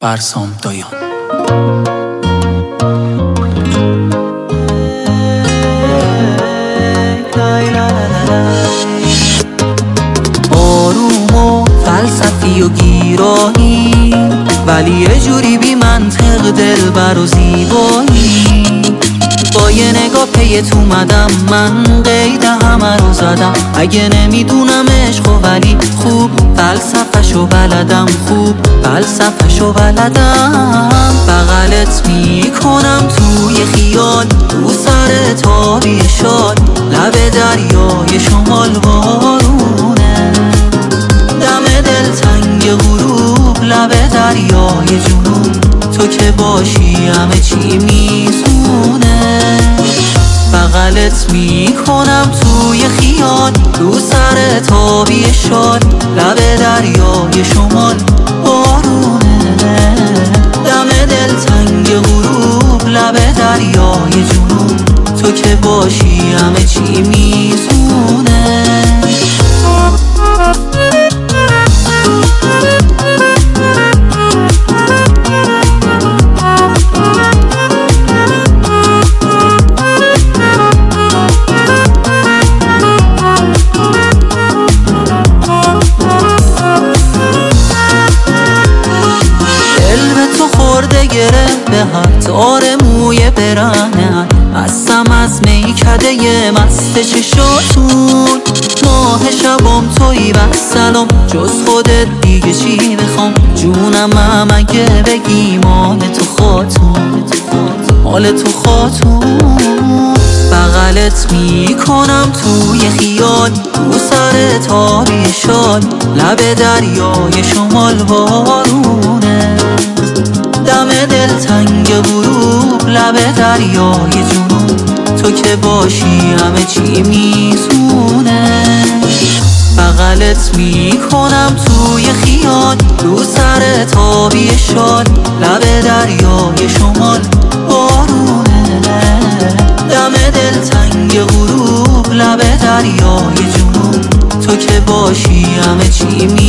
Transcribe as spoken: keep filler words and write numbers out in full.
برسام دایان. آروم و فلسفی و گیرایی، ولی یه جوری بی منطق دلبر و زیبایی. با یه نگاه پیت اومدم، من قید همه رو زدم. اگه نمیدونم عشق ولی خوب فلسفه‌شو بلدم، خوب فلسفه‌شو بلدم. بغلت میکنم توی خیال، رو سر تابی شال، لب دریای شمال بارونه. دم دل تنگ غروب، لب دریای جنوب، تو که باشی همه چی میزونه. بغلت میکنم توی خیال، رو سر تابی شال، لب دریای شمال بارونه. دم دل تنگ غروب، لب دریای جنوب، تو که باشی همه چی میزونه. خورده گره به هر تار موی برهنه، هستم از میکده مست چشاتون. ماه شبام تویی و سلام، جز خودت دیگه چی بخوام. جونم هم اگه بگی مال تو خاتون، مال تو خاتون. بغلت میکنم توی خیال، رو سر تابی شال، لب دریای شمال بارونه. دم دل تنگ غروب، لب دریای جنوب، تو که باشی همه چی میزونه. بغلت میکنم توی خیال، رو سر تابی شال، لب دریای شمال بارونه. دم دل تنگ غروب، لب دریای جنوب، تو که باشی همه چی میزونه.